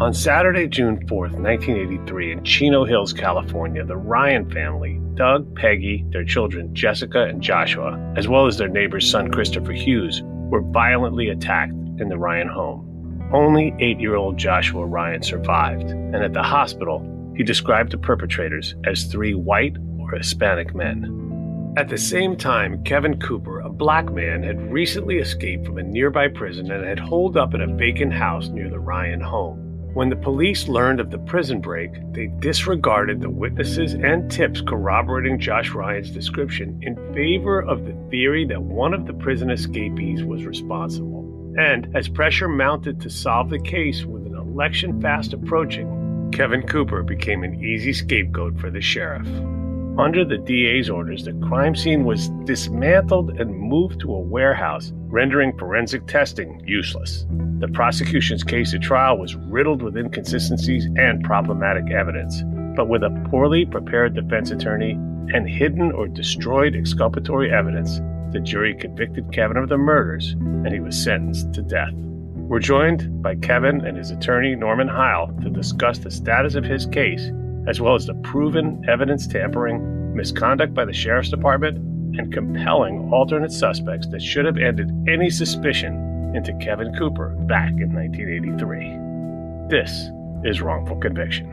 On Saturday, June 4th, 1983, in Chino Hills, California, the Ryan family, Doug, Peggy, their children Jessica and Joshua, as well as their neighbor's son Christopher Hughes, were violently attacked in the Ryan home. Only 8-year-old Joshua Ryan survived, and at the hospital, he described the perpetrators as 3 white or Hispanic men. At the same time, Kevin Cooper, a black man, had recently escaped from a nearby prison and had holed up in a vacant house near the Ryan home. When the police learned of the prison break, they disregarded the witnesses and tips corroborating Josh Ryan's description in favor of the theory that one of the prison escapees was responsible. And as pressure mounted to solve the case with an election fast approaching, Kevin Cooper became an easy scapegoat for the sheriff. Under the DA's orders, the crime scene was dismantled and moved to a warehouse, rendering forensic testing useless. The prosecution's case at trial was riddled with inconsistencies and problematic evidence, but with a poorly prepared defense attorney and hidden or destroyed exculpatory evidence, the jury convicted Kevin of the murders, and he was sentenced to death. We're joined by Kevin and his attorney, Norman Heil, to discuss the status of his case, as well as the proven evidence tampering, misconduct by the sheriff's department, and compelling alternate suspects that should have ended any suspicion into Kevin Cooper back in 1983. This is Wrongful Conviction.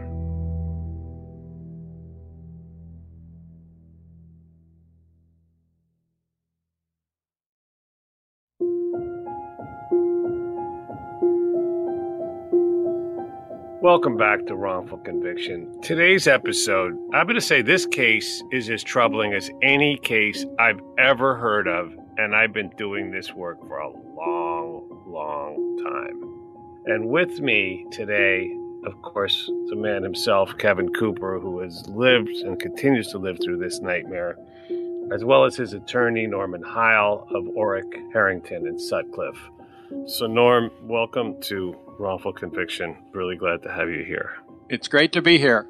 Welcome back to Wrongful Conviction. Today's episode, I'm going to say this case is as troubling as any case I've ever heard of, and I've been doing this work for a long time. And with me today, of course, the man himself, Kevin Cooper, who has lived and continues to live through this nightmare, as well as his attorney, Norman Heil of Orrick, Harrington, and Sutcliffe. So, Norm, welcome to Wrongful Conviction. Really glad to have you here. It's great to be here.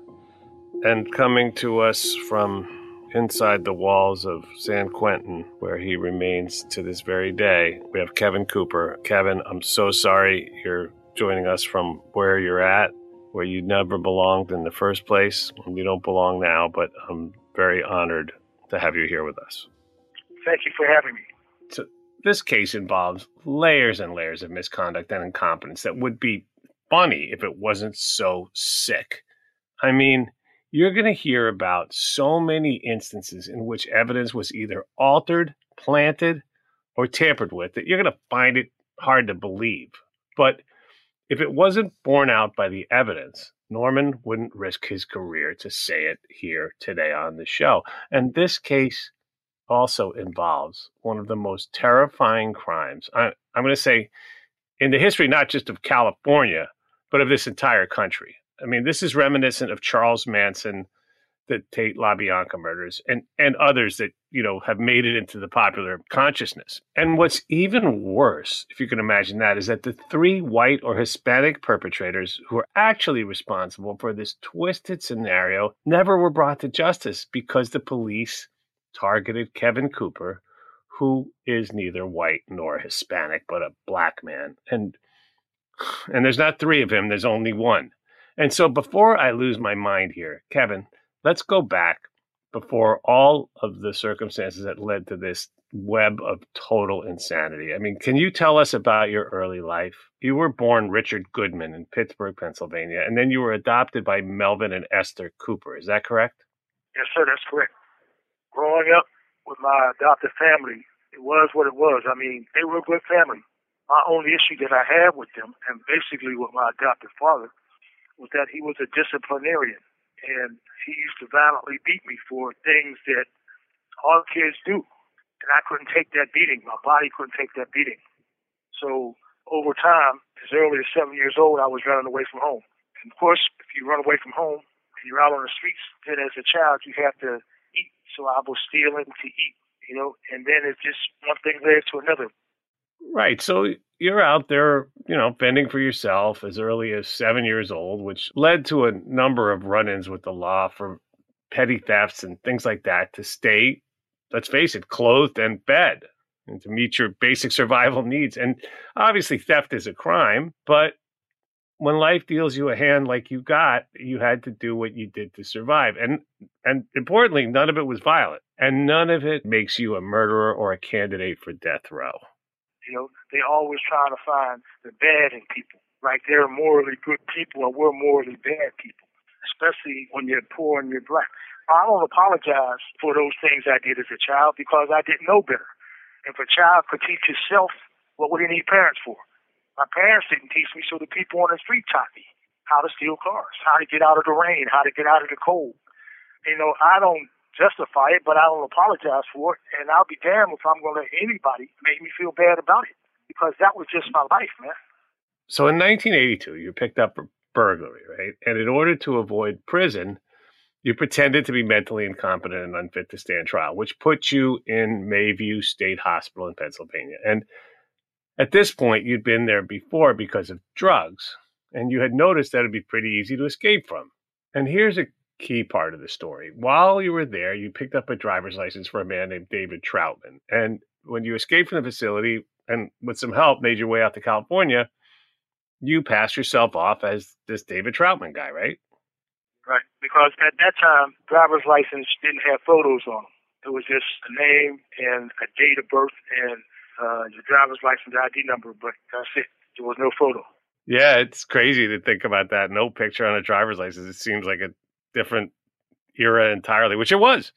And coming to us from inside the walls of San Quentin, where he remains to this very day, we have Kevin Cooper. Kevin, I'm so sorry you're joining us from where you're at, where you never belonged in the first place. You don't belong now, but I'm very honored to have you here with us. Thank you for having me. So, this case involves layers and layers of misconduct and incompetence that would be funny if it wasn't so sick. I mean, you're going to hear about so many instances in which evidence was either altered, planted, or tampered with that you're going to find it hard to believe. But if it wasn't borne out by the evidence, Norman wouldn't risk his career to say it here today on the show. And this case also involves one of the most terrifying crimes, I'm going to say, in the history not just of California, but of this entire country. I mean, this is reminiscent of Charles Manson, the Tate LaBianca murders, and others that, have made it into the popular consciousness. And what's even worse, if you can imagine that, is that the 3 white or Hispanic perpetrators who are actually responsible for this twisted scenario never were brought to justice because the police targeted Kevin Cooper, who is neither white nor Hispanic, but a black man. And there's not 3 of him, there's only 1. And so before I lose my mind here, Kevin, let's go back before all of the circumstances that led to this web of total insanity. I mean, can you tell us about your early life? You were born Richard Goodman in Pittsburgh, Pennsylvania, and then you were adopted by Melvin and Esther Cooper. Is that correct? Yes, sir, that's correct. Growing up with my adopted family, it was what it was. I mean, they were a good family. My only issue that I had with them, and basically with my adopted father, was that he was a disciplinarian. And he used to violently beat me for things that all kids do. And I couldn't take that beating. My body couldn't take that beating. So over time, as early as 7 years old, I was running away from home. And of course, if you run away from home and you're out on the streets, then as a child, you have to eat. So I was stealing to eat, and then it's just one thing led to another. Right. So you're out there, fending for yourself as early as 7 years old, which led to a number of run-ins with the law for petty thefts and things like that to stay, let's face it, clothed and fed and to meet your basic survival needs. And obviously theft is a crime, but when life deals you a hand like you got, you had to do what you did to survive. And importantly, none of it was violent. And none of it makes you a murderer or a candidate for death row. They always trying to find the bad in people. Like they're morally good people and we're morally bad people, especially when you're poor and you're black. I don't apologize for those things I did as a child because I didn't know better. If a child could teach himself, what would he need parents for? My parents didn't teach me, so the people on the street taught me how to steal cars, how to get out of the rain, how to get out of the cold. I don't justify it, but I don't apologize for it, and I'll be damned if I'm going to let anybody make me feel bad about it because that was just my life, man. So in 1982, you picked up for burglary, right? And in order to avoid prison, you pretended to be mentally incompetent and unfit to stand trial, which put you in Mayview State Hospital in Pennsylvania. And at this point, you'd been there before because of drugs, and you had noticed that it'd be pretty easy to escape from. And here's a key part of the story. While you were there, you picked up a driver's license for a man named David Troutman. And when you escaped from the facility and with some help made your way out to California, you passed yourself off as this David Troutman guy, right? Right, because at that time, driver's license didn't have photos on them. It was just a name and a date of birth and your driver's license ID number, but that's it. There was no photo. Yeah, it's crazy to think about that. No picture on a driver's license. It seems like a different era entirely, which it was.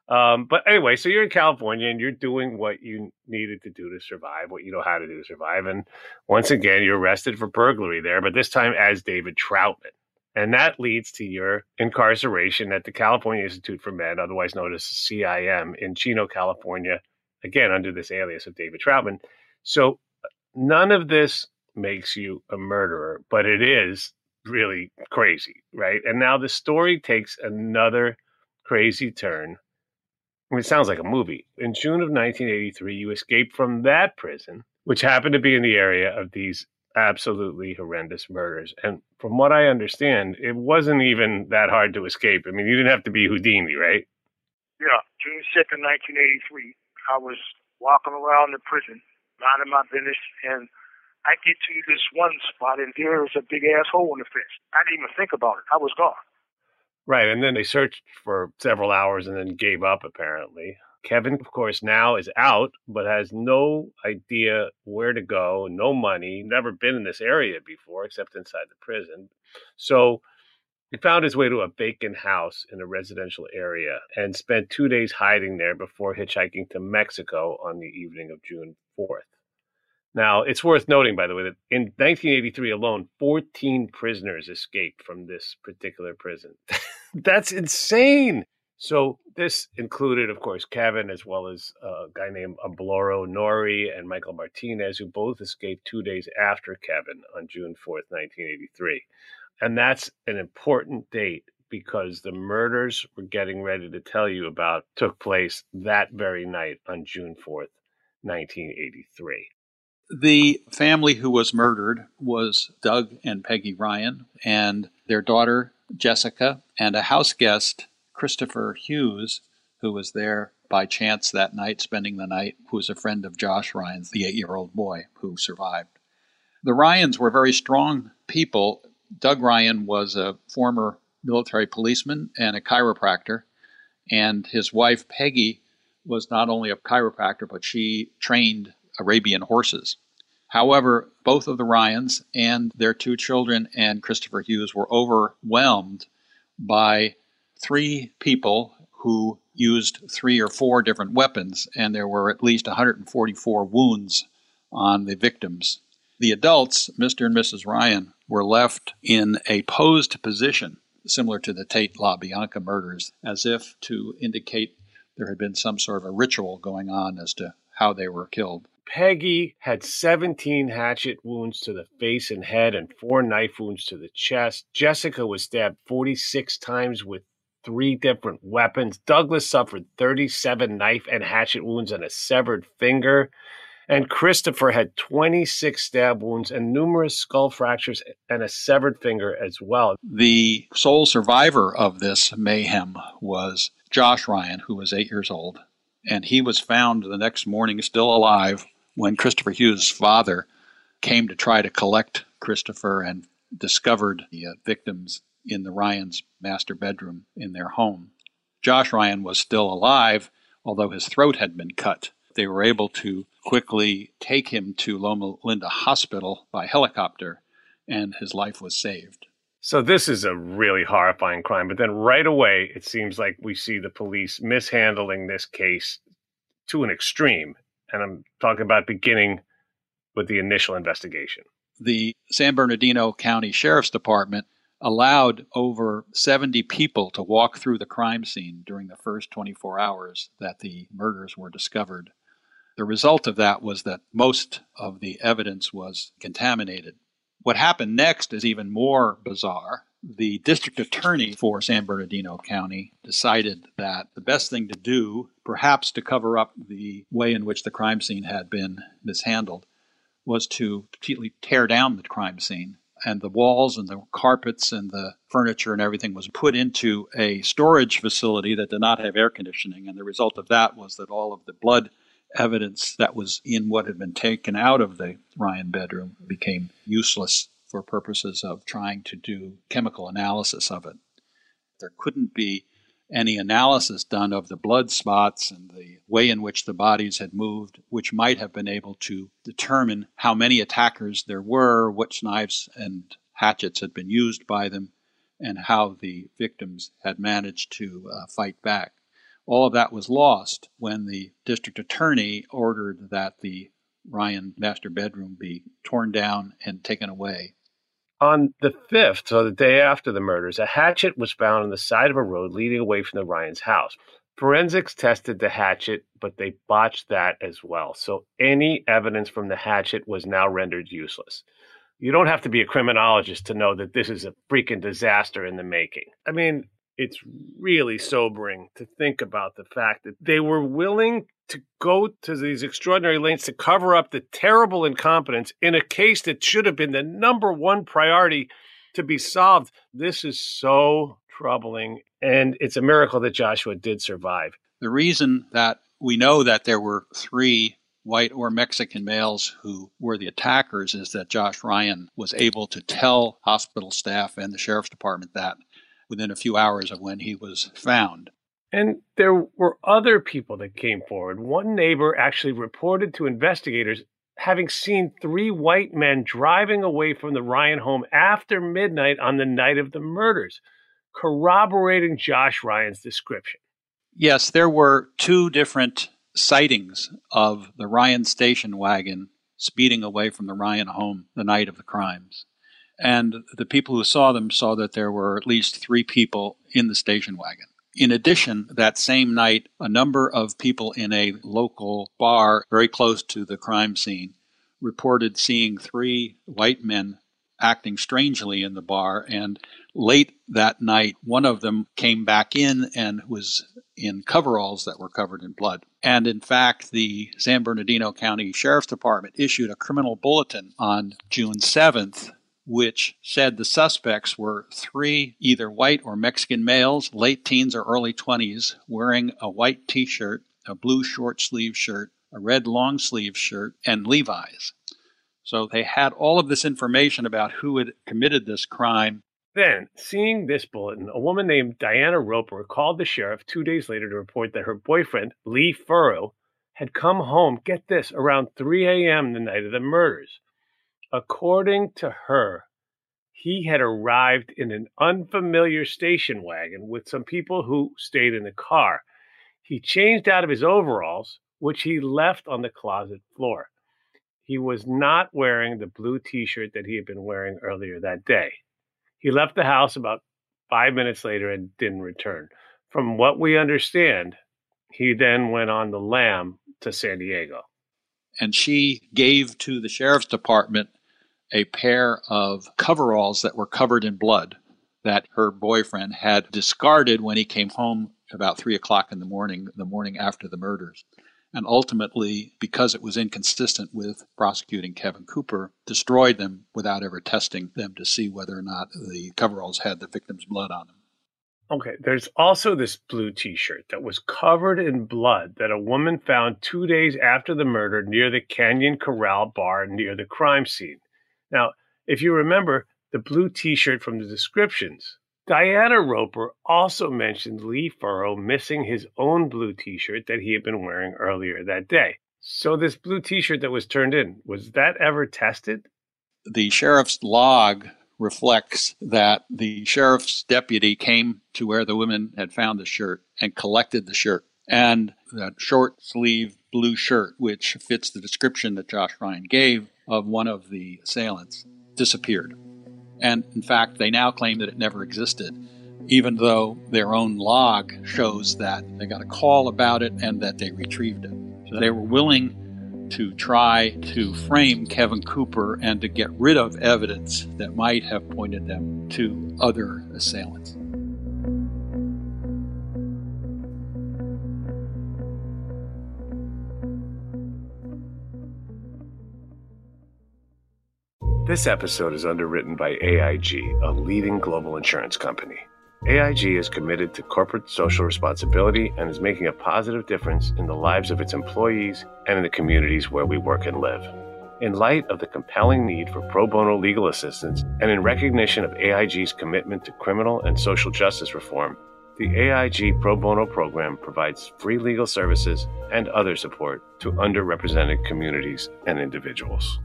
But anyway, so you're in California and you're doing what you needed to do to survive, what you know how to do to survive. And once again, you're arrested for burglary there, but this time as David Troutman. And that leads to your incarceration at the California Institute for Men, otherwise known as CIM, in Chino, California, again, under this alias of David Troutman. So none of this makes you a murderer, but it is really crazy, right? And now the story takes another crazy turn. It sounds like a movie. In June of 1983, you escaped from that prison, which happened to be in the area of these absolutely horrendous murders. And from what I understand, it wasn't even that hard to escape. I mean, you didn't have to be Houdini, right? Yeah, June 2nd, 1983, I was walking around the prison, minding my business, and I get to this one spot, and there is a big-ass hole in the fence. I didn't even think about it. I was gone. Right, and then they searched for several hours and then gave up, apparently. Kevin, of course, now is out, but has no idea where to go, no money, never been in this area before, except inside the prison. So he found his way to a vacant house in a residential area and spent 2 days hiding there before hitchhiking to Mexico on the evening of June 4th. Now, it's worth noting, by the way, that in 1983 alone, 14 prisoners escaped from this particular prison. That's insane. So this included, of course, Kevin, as well as a guy named Abloro Nori and Michael Martinez, who both escaped 2 days after Kevin on June 4th, 1983. And that's an important date because the murders we're getting ready to tell you about took place that very night on June 4th, 1983. The family who was murdered was Doug and Peggy Ryan and their daughter, Jessica, and a house guest, Christopher Hughes, who was there by chance that night, spending the night, who was a friend of Josh Ryan's, the 8-year-old boy who survived. The Ryans were very strong people. Doug Ryan was a former military policeman and a chiropractor, and his wife, Peggy, was not only a chiropractor, but she trained Arabian horses. However, both of the Ryans and their 2 children and Christopher Hughes were overwhelmed by 3 people who used 3 or 4 different weapons, and there were at least 144 wounds on the victims. The adults, Mr. and Mrs. Ryan, were left in a posed position, similar to the Tate LaBianca murders, as if to indicate there had been some sort of a ritual going on as to how they were killed. Peggy had 17 hatchet wounds to the face and head and 4 knife wounds to the chest. Jessica was stabbed 46 times with 3 different weapons. Douglas suffered 37 knife and hatchet wounds and a severed finger. And Christopher had 26 stab wounds and numerous skull fractures and a severed finger as well. The sole survivor of this mayhem was Josh Ryan, who was 8 years old. And he was found the next morning still alive when Christopher Hughes' father came to try to collect Christopher and discovered the victims in the Ryans' master bedroom in their home. Josh Ryan was still alive, although his throat had been cut. They were able to quickly take him to Loma Linda Hospital by helicopter, and his life was saved. So this is a really horrifying crime, but then right away, it seems like we see the police mishandling this case to an extreme. And I'm talking about beginning with the initial investigation. The San Bernardino County Sheriff's Department allowed over 70 people to walk through the crime scene during the first 24 hours that the murders were discovered. The result of that was that most of the evidence was contaminated. What happened next is even more bizarre. The district attorney for San Bernardino County decided that the best thing to do, perhaps to cover up the way in which the crime scene had been mishandled, was to completely tear down the crime scene. And the walls and the carpets and the furniture and everything was put into a storage facility that did not have air conditioning. And the result of that was that all of the blood evidence that was in what had been taken out of the Ryan bedroom became useless for purposes of trying to do chemical analysis of it. There couldn't be any analysis done of the blood spots and the way in which the bodies had moved, which might have been able to determine how many attackers there were, which knives and hatchets had been used by them, and how the victims had managed to fight back. All of that was lost when the district attorney ordered that the Ryan master bedroom be torn down and taken away. On the 5th, so the day after the murders, a hatchet was found on the side of a road leading away from the Ryans' house. Forensics tested the hatchet, but they botched that as well. So any evidence from the hatchet was now rendered useless. You don't have to be a criminologist to know that this is a freaking disaster in the making. I mean, it's really sobering to think about the fact that they were willing to go to these extraordinary lengths to cover up the terrible incompetence in a case that should have been the number one priority to be solved. This is so troubling, and it's a miracle that Joshua did survive. The reason that we know that there were 3 white or Mexican males who were the attackers is that Josh Ryan was able to tell hospital staff and the sheriff's department that within a few hours of when he was found. And there were other people that came forward. One neighbor actually reported to investigators having seen 3 white men driving away from the Ryan home after midnight on the night of the murders, corroborating Josh Ryan's description. Yes, there were 2 different sightings of the Ryan station wagon speeding away from the Ryan home the night of the crimes. And the people who saw them saw that there were at least 3 people in the station wagon. In addition, that same night, a number of people in a local bar very close to the crime scene reported seeing 3 white men acting strangely in the bar. And late that night, one of them came back in and was in coveralls that were covered in blood. And in fact, the San Bernardino County Sheriff's Department issued a criminal bulletin on June 7th, which said the suspects were 3 either white or Mexican males, late teens or early 20s, wearing a white T-shirt, a blue short-sleeve shirt, a red long-sleeve shirt, and Levi's. So they had all of this information about who had committed this crime. Then, seeing this bulletin, a woman named Diana Roper called the sheriff 2 days later to report that her boyfriend, Lee Furrow, had come home, get this, around 3 a.m. the night of the murders. According to her, he had arrived in an unfamiliar station wagon with some people who stayed in the car. He changed out of his overalls, which he left on the closet floor. He was not wearing the blue T-shirt that he had been wearing earlier that day. He left the house about 5 minutes later and didn't return. From what we understand, he then went on the lam to San Diego. And she gave to the sheriff's department a pair of coveralls that were covered in blood that her boyfriend had discarded when he came home about 3 o'clock in the morning after the murders. And ultimately, because it was inconsistent with prosecuting Kevin Cooper, destroyed them without ever testing them to see whether or not the coveralls had the victim's blood on them. Okay, there's also this blue T-shirt that was covered in blood that a woman found 2 days after the murder near the Canyon Corral bar near the crime scene. Now, if you remember, the blue t-shirt from the descriptions. Diana Roper also mentioned Lee Furrow missing his own blue t-shirt that he had been wearing earlier that day. So this blue t-shirt that was turned in, was that ever tested? The sheriff's log reflects that the sheriff's deputy came to where the women had found the shirt and collected the shirt. And that short sleeve blue shirt, which fits the description that Josh Ryan gave of one of the assailants, disappeared. And in fact, they now claim that it never existed, even though their own log shows that they got a call about it and that they retrieved it. So they were willing to try to frame Kevin Cooper and to get rid of evidence that might have pointed them to other assailants. This episode is underwritten by AIG, a leading global insurance company. AIG is committed to corporate social responsibility and is making a positive difference in the lives of its employees and in the communities where we work and live. In light of the compelling need for pro bono legal assistance and in recognition of AIG's commitment to criminal and social justice reform, the AIG Pro Bono program provides free legal services and other support to underrepresented communities and individuals.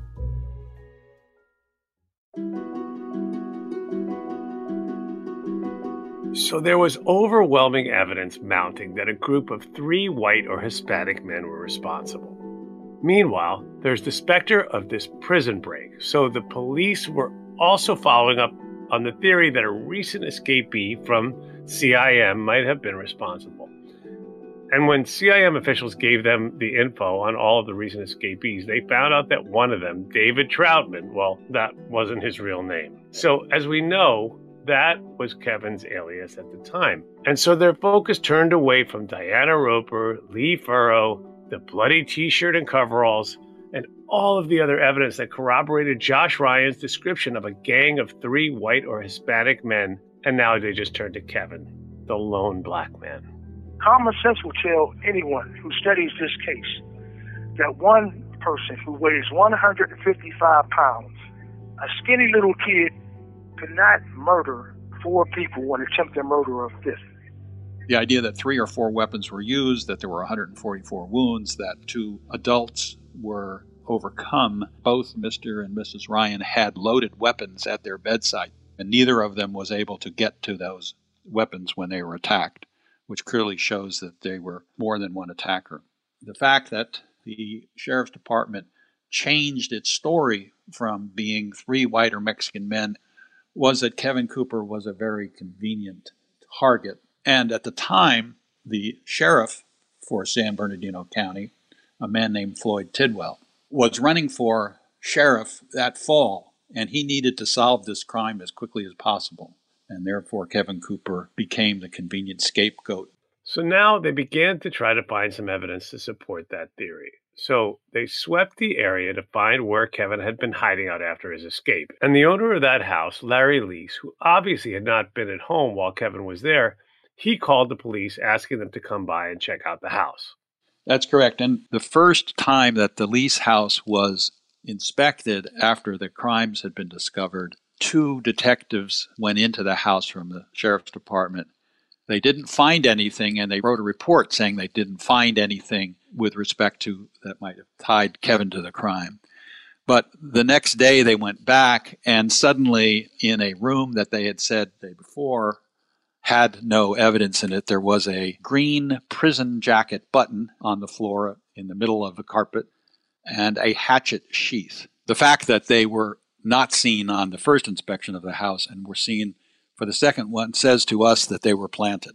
So there was overwhelming evidence mounting that a group of 3 white or Hispanic men were responsible. Meanwhile, there's the specter of this prison break, so the police were also following up on the theory that a recent escapee from CIM might have been responsible. And when CIM officials gave them the info on all of the recent escapees, they found out that one of them, David Troutman, well, that wasn't his real name. So as we know, that was Kevin's alias at the time. And so their focus turned away from Diana Roper, Lee Furrow, the bloody t-shirt and coveralls, and all of the other evidence that corroborated Josh Ryan's description of a gang of 3 white or Hispanic men. And now they just turned to Kevin, the lone black man. Common sense will tell anyone who studies this case that one person who weighs 155 pounds, a skinny little kid, could not murder 4 people and attempt the murder of 5th. The idea that 3 or 4 weapons were used, that there were 144 wounds, that 2 adults were overcome. Both Mr. and Mrs. Ryan had loaded weapons at their bedside, and neither of them was able to get to those weapons when they were attacked, which clearly shows that they were more than one attacker. The fact that the Sheriff's Department changed its story from being 3 white or Mexican men was that Kevin Cooper was a very convenient target. And at the time, the sheriff for San Bernardino County, a man named Floyd Tidwell, was running for sheriff that fall, and he needed to solve this crime as quickly as possible. And therefore, Kevin Cooper became the convenient scapegoat. So now they began to try to find some evidence to support that theory. So they swept the area to find where Kevin had been hiding out after his escape. And the owner of that house, Larry Lease, who obviously had not been at home while Kevin was there, he called the police asking them to come by and check out the house. That's correct. And the first time that the Lease house was inspected after the crimes had been discovered, 2 detectives went into the house from the Sheriff's Department. They didn't find anything, and they wrote a report saying they didn't find anything with respect to that might have tied Kevin to the crime. But the next day they went back, and suddenly in a room that they had said the day before had no evidence in it, there was a green prison jacket button on the floor in the middle of the carpet and a hatchet sheath. The fact that they were not seen on the first inspection of the house and were seen for the second one says to us that they were planted.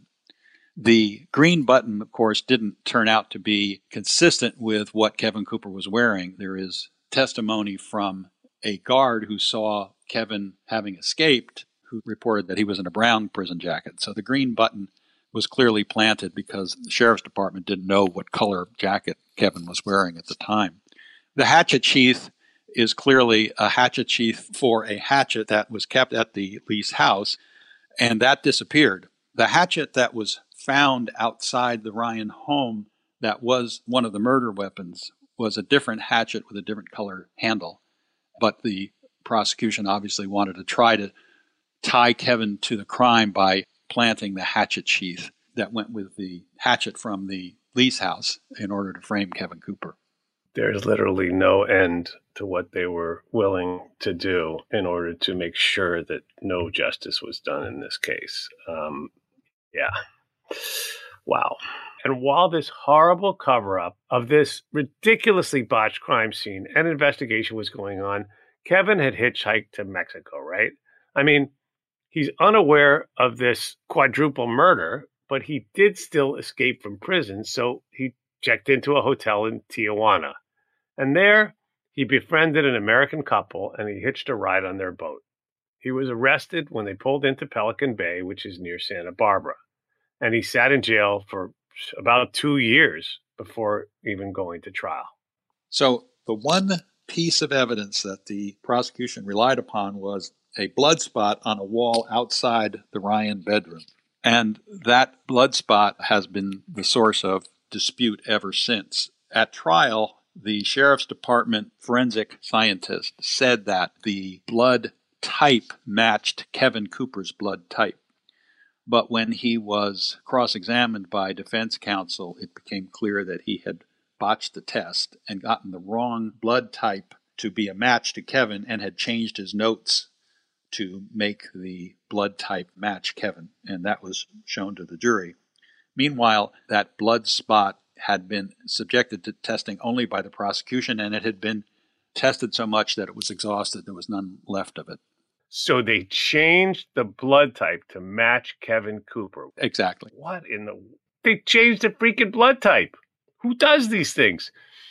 The green button, of course, didn't turn out to be consistent with what Kevin Cooper was wearing. There is testimony from a guard who saw Kevin having escaped, who reported that he was in a brown prison jacket. So the green button was clearly planted because the Sheriff's Department didn't know what color jacket Kevin was wearing at the time. The hatchet sheath is clearly a hatchet sheath for a hatchet that was kept at the Lease house, and that disappeared. The hatchet that was found outside the Ryan home that was one of the murder weapons was a different hatchet with a different color handle. But the prosecution obviously wanted to try to tie Kevin to the crime by planting the hatchet sheath that went with the hatchet from the lease house in order to frame Kevin Cooper. There's literally no end to what they were willing to do in order to make sure that no justice was done in this case. Yeah. Wow. And while this horrible cover-up of this ridiculously botched crime scene and investigation was going on, Kevin had hitchhiked to Mexico, right? I mean, he's unaware of this quadruple murder, but he did still escape from prison, so he checked into a hotel in Tijuana. And there, he befriended an American couple, and he hitched a ride on their boat. He was arrested when they pulled into Pelican Bay, which is near Santa Barbara. And he sat in jail for about 2 years before even going to trial. So the one piece of evidence that the prosecution relied upon was a blood spot on a wall outside the Ryan bedroom. And that blood spot has been the source of dispute ever since. At trial, the Sheriff's Department forensic scientist said that the blood type matched Kevin Cooper's blood type. But when he was cross-examined by defense counsel, it became clear that he had botched the test and gotten the wrong blood type to be a match to Kevin and had changed his notes to make the blood type match Kevin. And that was shown to the jury. Meanwhile, that blood spot had been subjected to testing only by the prosecution, and it had been tested so much that it was exhausted. There was none left of it. So they changed the blood type to match Kevin Cooper. Exactly. What in the... They changed the freaking blood type. Who does these things?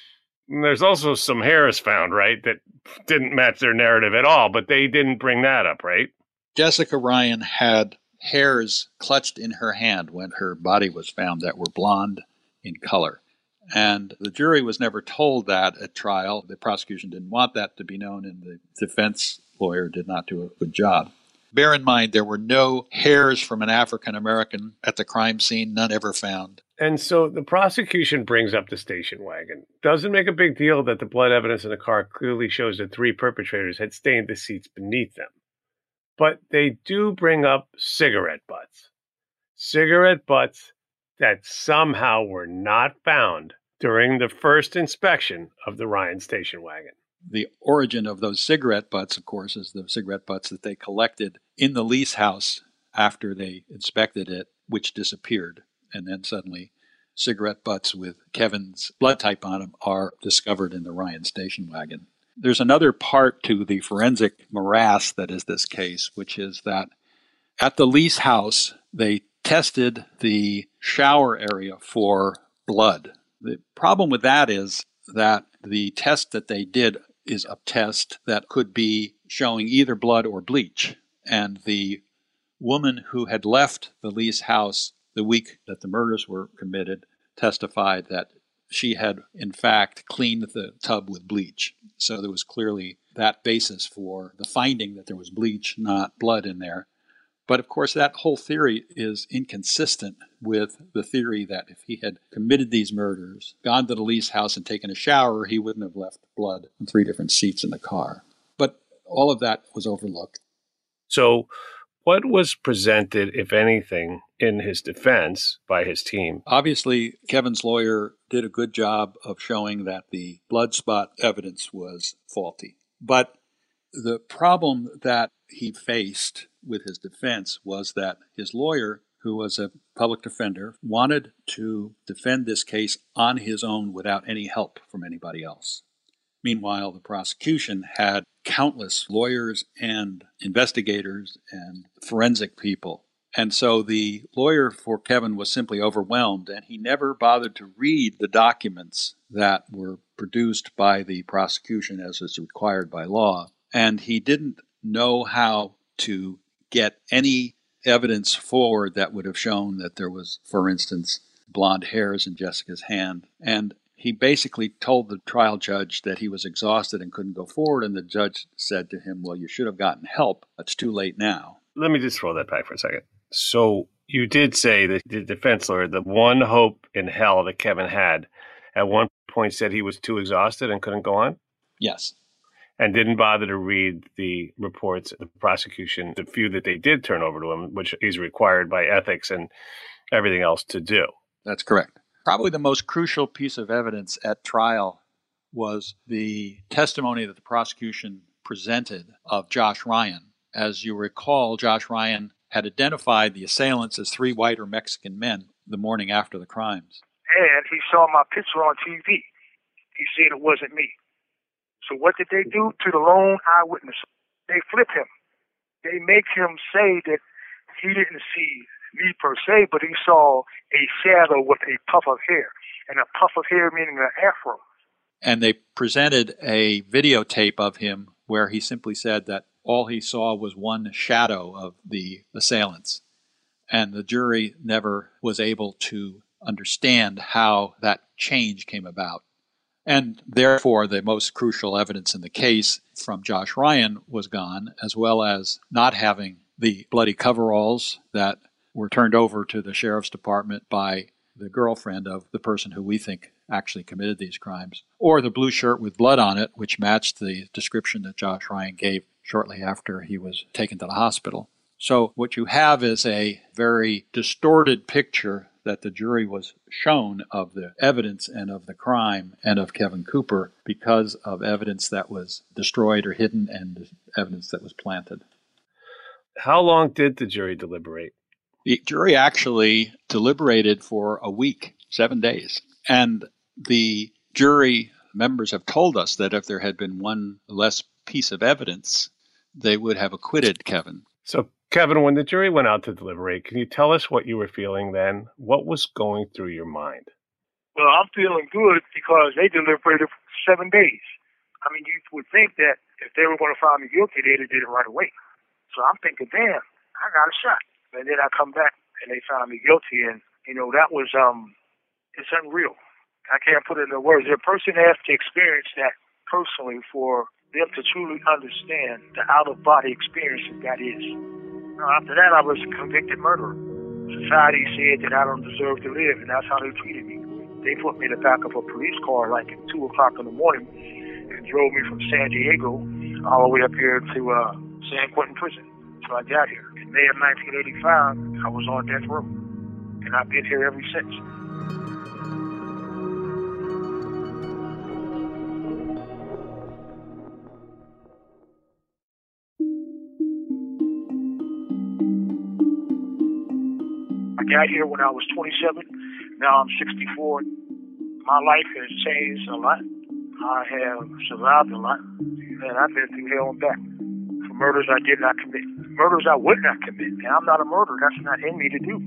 And there's also some hairs found, right, that didn't match their narrative at all, but they didn't bring that up, right? Jessica Ryan had hairs clutched in her hand when her body was found that were blonde in color. And the jury was never told that at trial. The prosecution didn't want that to be known, and the defense lawyer did not do a good job. Bear in mind, there were no hairs from an African American at the crime scene, none ever found. And so the prosecution brings up the station wagon. Doesn't make a big deal that the blood evidence in the car clearly shows that 3 perpetrators had stained the seats beneath them. But they do bring up cigarette butts. Cigarette butts that somehow were not found during the first inspection of the Ryan station wagon. The origin of those cigarette butts, of course, is the cigarette butts that they collected in the lease house after they inspected it, which disappeared. And then suddenly cigarette butts with Kevin's blood type on them are discovered in the Ryan station wagon. There's another part to the forensic morass that is this case, which is that at the lease house, they tested the shower area for blood. The problem with that is that the test that they did is a test that could be showing either blood or bleach. And the woman who had left the lease house the week that the murders were committed testified that she had, in fact, cleaned the tub with bleach. So there was clearly that basis for the finding that there was bleach, not blood in there. But of course, that whole theory is inconsistent with the theory that if he had committed these murders, gone to the lease house and taken a shower, he wouldn't have left blood on 3 different seats in the car. But all of that was overlooked. So what was presented, if anything, in his defense by his team? Obviously, Kevin's lawyer did a good job of showing that the blood spot evidence was faulty. But the problem that he faced with his defense was that his lawyer, who was a public defender, wanted to defend this case on his own without any help from anybody else. Meanwhile, the prosecution had countless lawyers and investigators and forensic people. And so the lawyer for Kevin was simply overwhelmed, and he never bothered to read the documents that were produced by the prosecution as is required by law. And he didn't know how to get any evidence forward that would have shown that there was, for instance, blonde hairs in Jessica's hand. And he basically told the trial judge that he was exhausted and couldn't go forward, and the judge said to him, well, you should have gotten help. It's too late now. Let me just throw that back for a second. So you did say that the defense lawyer, the one hope in hell that Kevin had, at one point said he was too exhausted and couldn't go on? Yes. and didn't bother to read the reports of the prosecution, the few that they did turn over to him, which he's required by ethics and everything else to do. That's correct. Probably the most crucial piece of evidence at trial was the testimony that the prosecution presented of Josh Ryan. As you recall, Josh Ryan had identified the assailants as 3 white or Mexican men the morning after the crimes. And he saw my picture on TV. He said it wasn't me. So what did they do to the lone eyewitness? They flip him. They make him say that he didn't see me per se, but he saw a shadow with a puff of hair. And a puff of hair meaning an afro. And they presented a videotape of him where he simply said that all he saw was one shadow of the assailants. And the jury never was able to understand how that change came about. And therefore, the most crucial evidence in the case from Josh Ryan was gone, as well as not having the bloody coveralls that were turned over to the sheriff's department by the girlfriend of the person who we think actually committed these crimes, or the blue shirt with blood on it, which matched the description that Josh Ryan gave shortly after he was taken to the hospital. So what you have is a very distorted picture that the jury was shown of the evidence and of the crime and of Kevin Cooper because of evidence that was destroyed or hidden and evidence that was planted. How long did the jury deliberate? The jury actually deliberated for a week, 7 days. And the jury members have told us that if there had been one less piece of evidence, they would have acquitted Kevin. So, Kevin, when the jury went out to deliberate, can you tell us what you were feeling then? What was going through your mind? Well, I'm feeling good because they deliberated for 7 days. I mean, you would think that if they were going to find me guilty, they'd have did it right away. So I'm thinking, damn, I got a shot. And then I come back and they found me guilty. And, that was, it's unreal. I can't put it into words. A person has to experience that personally for them to truly understand the out-of-body experience that is. After that, I was a convicted murderer. Society said that I don't deserve to live, and that's how they treated me. They put me in the back of a police car like at 2 o'clock in the morning and drove me from San Diego all the way up here to San Quentin Prison. So I got here. In May of 1985, I was on death row, and I've been here ever since. I got here when I was 27. Now I'm 64. My life has changed a lot. I have survived a lot, and I've been through hell and back for murders I did not commit, murders I would not commit. And I'm not a murderer. That's not in me to do.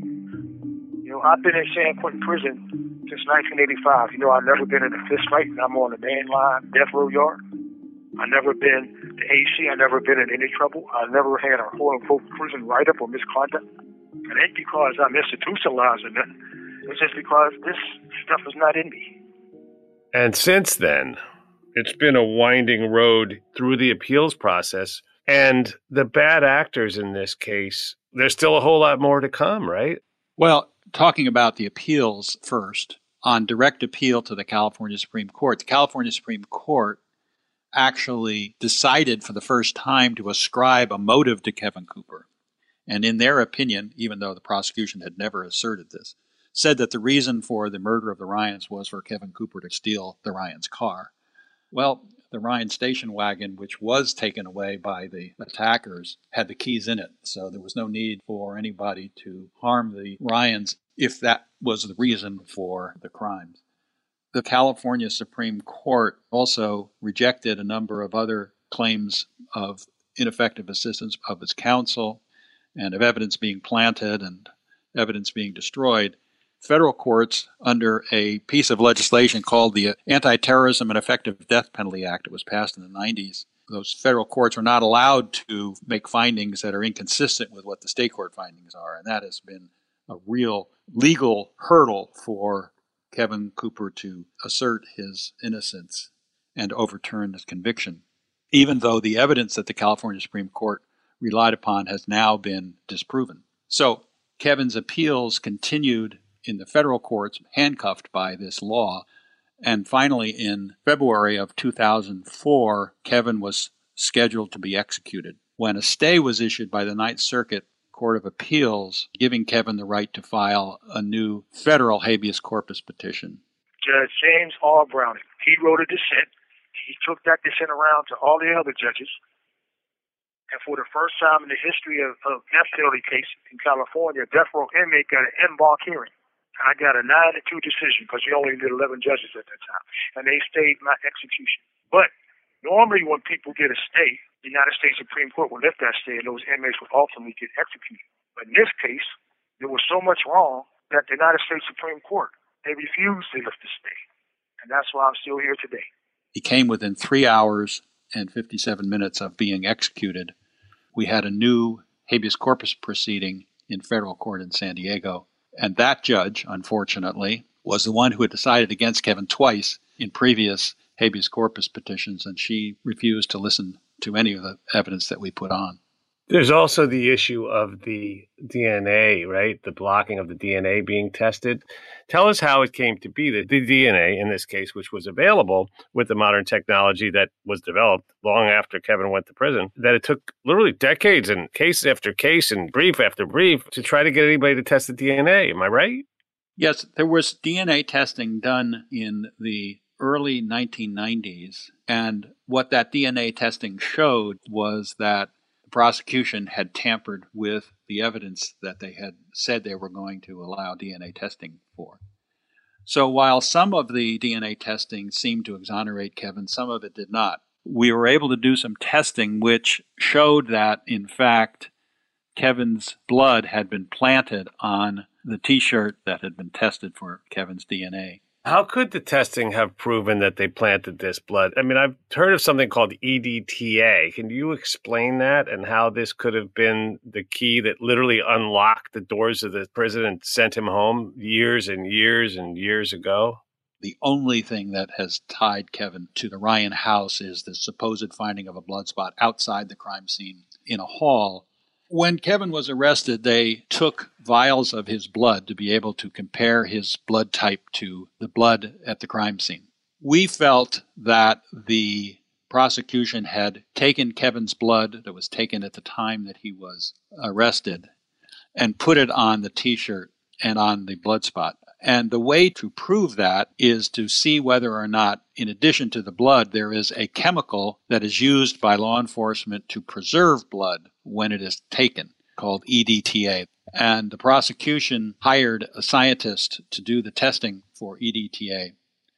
I've been in San Quentin Prison since 1985. I've never been in a fist fight, and I'm on the main line death row yard. I've never been to AC. I've never been in any trouble. I've never had a quote-unquote prison write-up or misconduct. It ain't because I'm institutionalized or nothing. It's just because this stuff is not in me. And since then, it's been a winding road through the appeals process. And the bad actors in this case, there's still a whole lot more to come, right? Well, talking about the appeals first, on direct appeal to the California Supreme Court, the California Supreme Court actually decided for the first time to ascribe a motive to Kevin Cooper. And in their opinion, even though the prosecution had never asserted this, said that the reason for the murder of the Ryans was for Kevin Cooper to steal the Ryans' car. Well, the Ryan station wagon, which was taken away by the attackers, had the keys in it, so there was no need for anybody to harm the Ryans if that was the reason for the crimes. The California Supreme Court also rejected a number of other claims of ineffective assistance of its counsel and of evidence being planted and evidence being destroyed. Federal courts, under a piece of legislation called the Anti-Terrorism and Effective Death Penalty Act, it was passed in the 90s, those federal courts are not allowed to make findings that are inconsistent with what the state court findings are. And that has been a real legal hurdle for Kevin Cooper to assert his innocence and overturn his conviction, even though the evidence that the California Supreme Court relied upon has now been disproven. So Kevin's appeals continued in the federal courts, handcuffed by this law, And finally, in February of 2004, Kevin was scheduled to be executed when a stay was issued by the Ninth Circuit Court of Appeals, giving Kevin the right to file a new federal habeas corpus petition. Judge James R. Browning, he wrote a dissent. He took that dissent around to all the other judges. And for the first time in the history of that penalty case in California, a death row inmate got an en banc hearing. I got a 9-2 decision because we only did 11 judges at that time. And they stayed my execution. But normally when people get a stay, the United States Supreme Court will lift that stay and those inmates will ultimately get executed. But in this case, there was so much wrong that the United States Supreme Court, they refused to lift the stay. And that's why I'm still here today. He came within 3 hours and 57 minutes of being executed. We had a new habeas corpus proceeding in federal court in San Diego. And that judge, unfortunately, was the one who had decided against Kevin twice in previous habeas corpus petitions, and she refused to listen to any of the evidence that we put on. There's also the issue of the DNA, right? The blocking of the DNA being tested. Tell us how it came to be that the DNA, in this case, which was available with the modern technology that was developed long after Kevin went to prison, that it took literally decades and case after case and brief after brief to try to get anybody to test the DNA. Am I right? Yes, there was DNA testing done in the early 1990s. And what that DNA testing showed was that the prosecution had tampered with the evidence that they had said they were going to allow DNA testing for. So while some of the DNA testing seemed to exonerate Kevin, some of it did not. We were able to do some testing which showed that, in fact, Kevin's blood had been planted on the T-shirt that had been tested for Kevin's DNA. How could the testing have proven that they planted this blood? I mean, I've heard of something called EDTA. Can you explain that and how this could have been the key that literally unlocked the doors of the prison and sent him home years and years and years ago? The only thing that has tied Kevin to the Ryan house is the supposed finding of a blood spot outside the crime scene in a hall. When Kevin was arrested, they took vials of his blood to be able to compare his blood type to the blood at the crime scene. We felt that the prosecution had taken Kevin's blood that was taken at the time that he was arrested and put it on the T-shirt and on the blood spot. And the way to prove that is to see whether or not, in addition to the blood, there is a chemical that is used by law enforcement to preserve blood when it is taken, called EDTA. And the prosecution hired a scientist to do the testing for EDTA.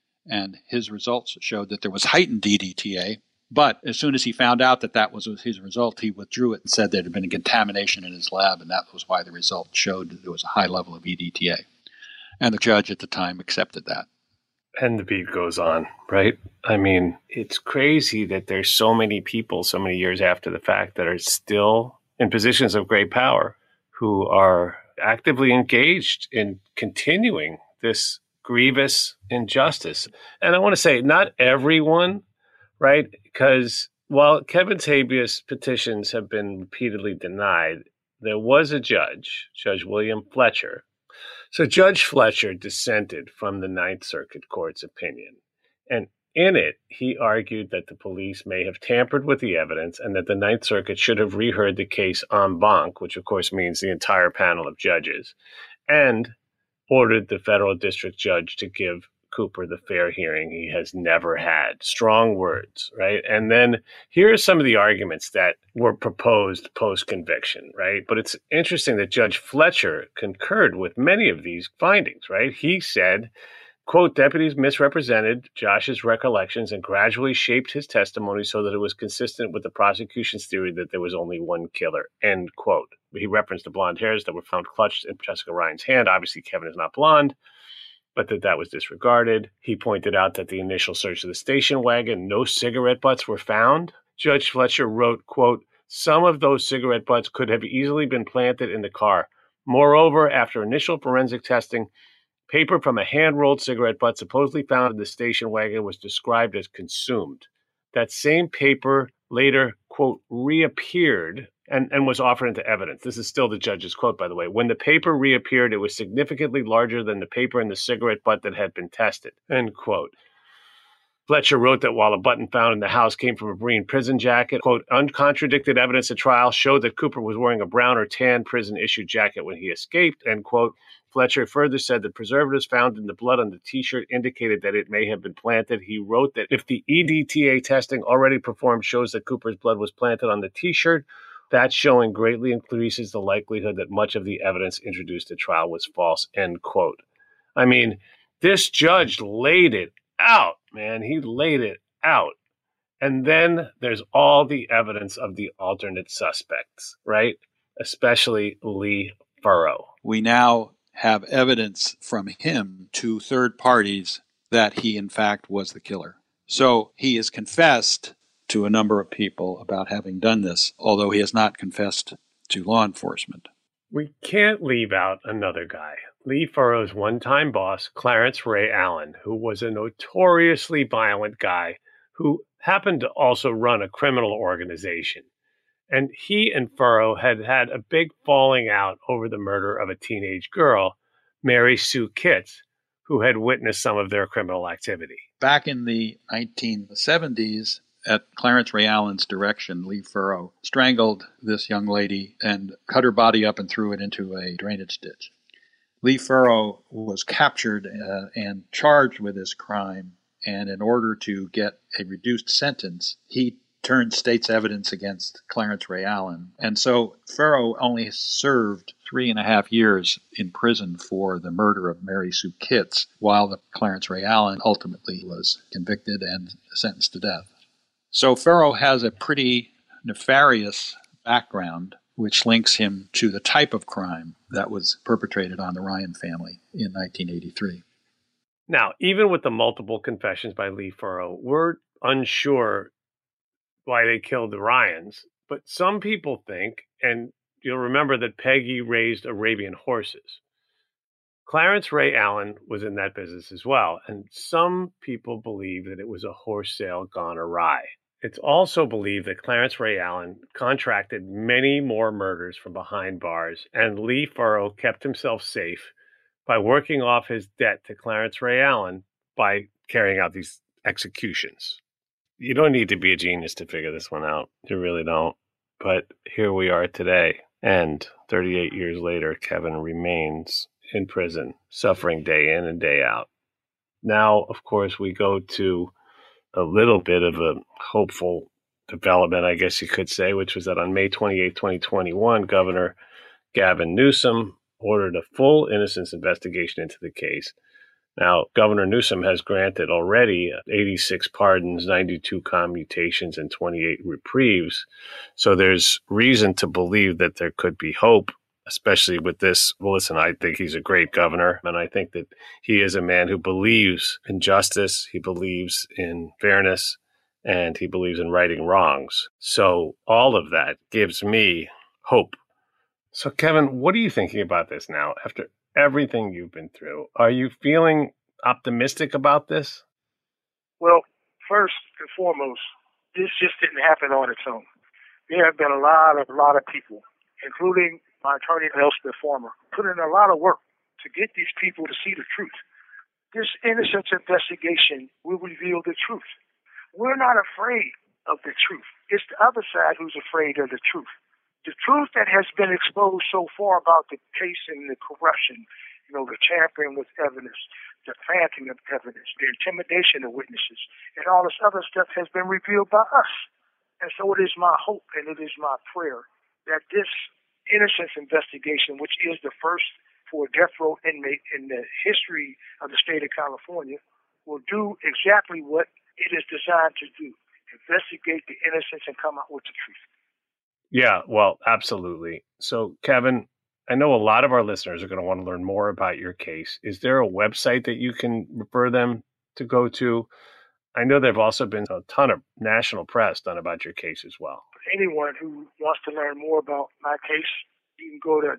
And his results showed that there was heightened EDTA. But as soon as he found out that that was his result, he withdrew it and said there had been a contamination in his lab, and that was why the result showed that there was a high level of EDTA. And the judge at the time accepted that. And the beat goes on, right? I mean, it's crazy that there's so many people so many years after the fact that are still in positions of great power who are actively engaged in continuing this grievous injustice. And I want to say not everyone, right? Because while Kevin's habeas petitions have been repeatedly denied, there was a judge, Judge William Fletcher. So Judge Fletcher dissented from the Ninth Circuit Court's opinion. And in it, he argued that the police may have tampered with the evidence and that the Ninth Circuit should have reheard the case en banc, which of course means the entire panel of judges, and ordered the federal district judge to give Cooper the fair hearing he has never had. Strong words, right? And then here are some of the arguments that were proposed post-conviction, right? But it's interesting that Judge Fletcher concurred with many of these findings, right? He said, quote, deputies misrepresented Josh's recollections and gradually shaped his testimony so that it was consistent with the prosecution's theory that there was only one killer, end quote. He referenced the blonde hairs that were found clutched in Jessica Ryan's hand. Obviously, Kevin is not blonde, but that was disregarded. He pointed out that the initial search of the station wagon, no cigarette butts were found. Judge Fletcher wrote, quote, some of those cigarette butts could have easily been planted in the car. Moreover, after initial forensic testing, paper from a hand-rolled cigarette butt supposedly found in the station wagon was described as consumed. That same paper later, quote, reappeared and was offered into evidence. This is still the judge's quote, by the way. When the paper reappeared, it was significantly larger than the paper in the cigarette butt that had been tested, end quote. Fletcher wrote that while a button found in the house came from a Marine prison jacket, quote, uncontradicted evidence at trial showed that Cooper was wearing a brown or tan prison-issued jacket when he escaped, end quote. Fletcher further said that preservatives found in the blood on the T-shirt indicated that it may have been planted. He wrote that if the EDTA testing already performed shows that Cooper's blood was planted on the T-shirt, that showing greatly increases the likelihood that much of the evidence introduced at trial was false, end quote. I mean, this judge laid it out, man. He laid it out. And then there's all the evidence of the alternate suspects, right? Especially Lee Furrow. We now have evidence from him to third parties that he, in fact, was the killer. So he has confessed to a number of people about having done this, although he has not confessed to law enforcement. We can't leave out another guy. Lee Furrow's one-time boss, Clarence Ray Allen, who was a notoriously violent guy who happened to also run a criminal organization. And he and Furrow had had a big falling out over the murder of a teenage girl, Mary Sue Kitts, who had witnessed some of their criminal activity. Back in the 1970s, at Clarence Ray Allen's direction, Lee Furrow strangled this young lady and cut her body up and threw it into a drainage ditch. Lee Furrow was captured and charged with this crime, and in order to get a reduced sentence, he turned state's evidence against Clarence Ray Allen. And so Furrow only served 3.5 years in prison for the murder of Mary Sue Kitts, while Clarence Ray Allen ultimately was convicted and sentenced to death. So Furrow has a pretty nefarious background, which links him to the type of crime that was perpetrated on the Ryan family in 1983. Now, even with the multiple confessions by Lee Furrow, we're unsure why they killed the Ryans, but some people think, and you'll remember that Peggy raised Arabian horses. Clarence Ray Allen was in that business as well, and some people believe that it was a horse sale gone awry. It's also believed that Clarence Ray Allen contracted many more murders from behind bars, and Lee Furrow kept himself safe by working off his debt to Clarence Ray Allen by carrying out these executions. You don't need to be a genius to figure this one out. You really don't. But here we are today, and 38 years later, Kevin remains in prison, suffering day in and day out. Now, of course, we go to a little bit of a hopeful development, I guess you could say, which was that on May 28, 2021, Governor Gavin Newsom ordered a full innocence investigation into the case. Now, Governor Newsom has granted already 86 pardons, 92 commutations, and 28 reprieves. So there's reason to believe that there could be hope, especially with this. Well, listen, I think he's a great governor, and I think that he is a man who believes in justice, he believes in fairness, and he believes in righting wrongs. So all of that gives me hope. So, Kevin, what are you thinking about this now after everything you've been through? Are you feeling optimistic about this? Well, first and foremost, this just didn't happen on its own. There have been a lot of people, including my attorney, Elspeth Farmer, put in a lot of work to get these people to see the truth. This innocence investigation will reveal the truth. We're not afraid of the truth. It's the other side who's afraid of the truth. The truth that has been exposed so far about the case and the corruption, the tampering with evidence, the planting of evidence, the intimidation of witnesses, and all this other stuff has been revealed by us. And so it is my hope and it is my prayer that this innocence investigation, which is the first for a death row inmate in the history of the state of California, will do exactly what it is designed to do: investigate the innocence and come out with the truth. Yeah, well, absolutely. So, Kevin, I know a lot of our listeners are going to want to learn more about your case. Is there a website that you can refer them to go to? I know there have also been a ton of national press done about your case as well. Anyone who wants to learn more about my case, you can go to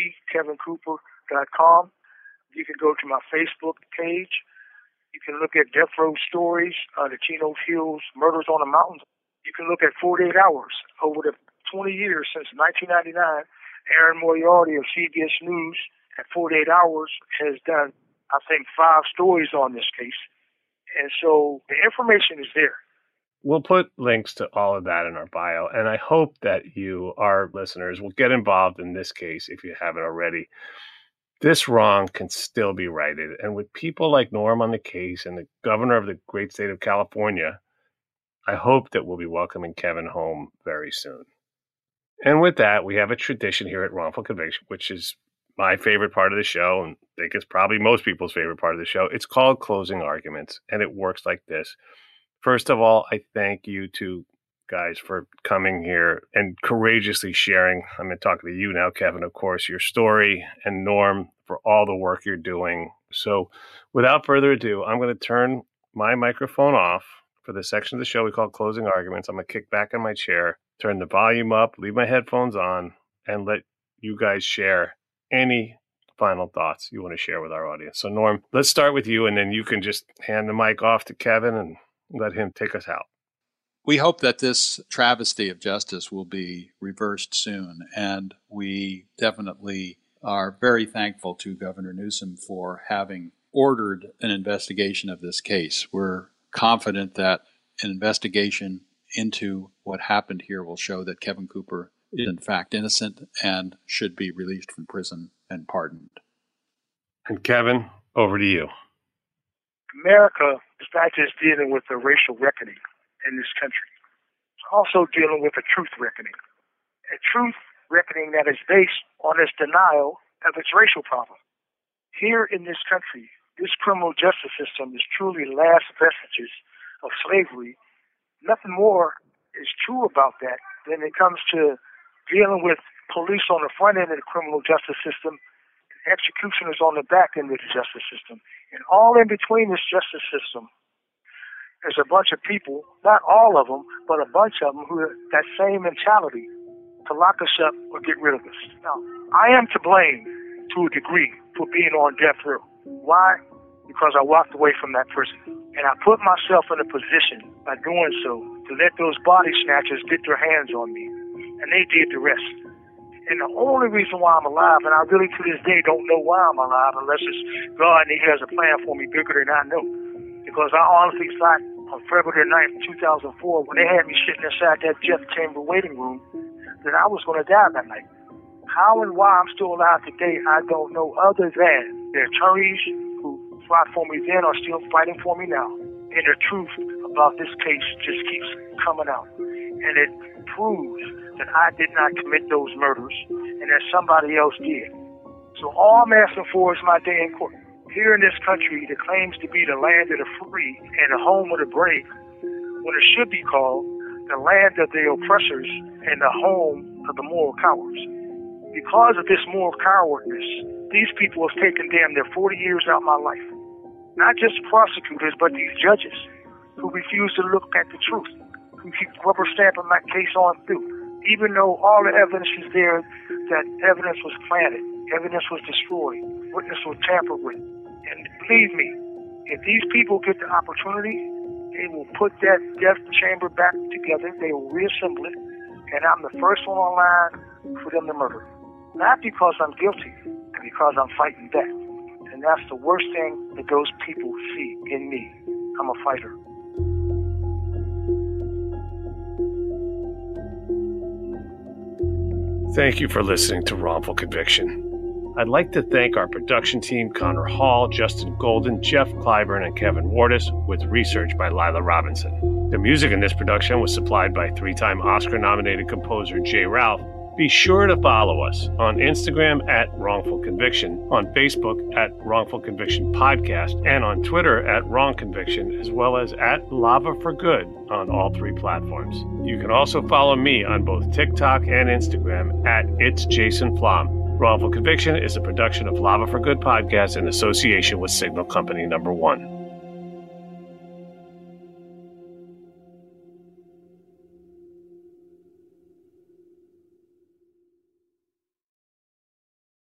freekevincooper.com. You can go to my Facebook page. You can look at Death Row Stories, the Chino Hills Murders on the Mountains. You can look at 48 Hours. Over the 20 years since 1999, Aaron Moriarty of CBS News at 48 Hours has done, I think, 5 stories on this case. And so the information is there. We'll put links to all of that in our bio, and I hope that you, our listeners, will get involved in this case if you haven't already. This wrong can still be righted, and with people like Norm on the case and the governor of the great state of California, I hope that we'll be welcoming Kevin home very soon. And with that, we have a tradition here at Wrongful Conviction, which is my favorite part of the show, and I think it's probably most people's favorite part of the show. It's called Closing Arguments, and it works like this. First of all, I thank you two guys for coming here and courageously sharing. I'm talking to you now, Kevin, of course, your story, and Norm for all the work you're doing. So without further ado, I'm going to turn my microphone off for the section of the show we call Closing Arguments. I'm going to kick back in my chair, turn the volume up, leave my headphones on, and let you guys share any final thoughts you want to share with our audience. So Norm, let's start with you, and then you can just hand the mic off to Kevin and let him take us out. We hope that this travesty of justice will be reversed soon, and we definitely are very thankful to Governor Newsom for having ordered an investigation of this case. We're confident that an investigation into what happened here will show that Kevin Cooper is in fact innocent and should be released from prison and pardoned. And Kevin, over to you. America is not just dealing with a racial reckoning in this country. It's also dealing with a truth reckoning. A truth reckoning that is based on its denial of its racial problem. Here in this country, this criminal justice system is truly the last vestiges of slavery. Nothing more is true about that than it comes to dealing with police on the front end of the criminal justice system, executioners on the back end of the justice system. And all in between this justice system, there's a bunch of people, not all of them, but a bunch of them who have that same mentality to lock us up or get rid of us. Now, I am to blame to a degree for being on death row. Why? Because I walked away from that prison. And I put myself in a position by doing so to let those body snatchers get their hands on me. And they did the rest. And the only reason why I'm alive, and I really to this day don't know why I'm alive unless it's God and He has a plan for me bigger than I know. Because I honestly thought on February 9th, 2004, when they had me sitting inside that death chamber waiting room, that I was going to die that night. How and why I'm still alive today, I don't know, other than the attorneys who fought for me then are still fighting for me now. And the truth about this case just keeps coming out. And it proves that I did not commit those murders and that somebody else did. So all I'm asking for is my day in court. Here in this country that claims to be the land of the free and the home of the brave, when it should be called the land of the oppressors and the home of the moral cowards. Because of this moral cowardness, these people have taken damn near 40 years out of my life. Not just prosecutors, but these judges who refuse to look at the truth, who keep rubber stamping my case on through. Even though all the evidence is there, that evidence was planted, evidence was destroyed, witness was tampered with. And believe me, if these people get the opportunity, they will put that death chamber back together, they will reassemble it, and I'm the first one online for them to murder. Not because I'm guilty, but because I'm fighting back. And that's the worst thing that those people see in me. I'm a fighter. Thank you for listening to Wrongful Conviction. I'd like to thank our production team, Connor Hall, Justin Golden, Jeff Clyburn, and Kevin Wardis, with research by Lila Robinson. The music in this production was supplied by three-time Oscar-nominated composer Jay Ralph. Be sure to follow us on Instagram at Wrongful Conviction, on Facebook at Wrongful Conviction Podcast, and on Twitter at Wrong Conviction, as well as at Lava for Good on all three platforms. You can also follow me on both TikTok and Instagram at It's Jason Flom. Wrongful Conviction is a production of Lava for Good Podcast in association with Signal Company No. 1.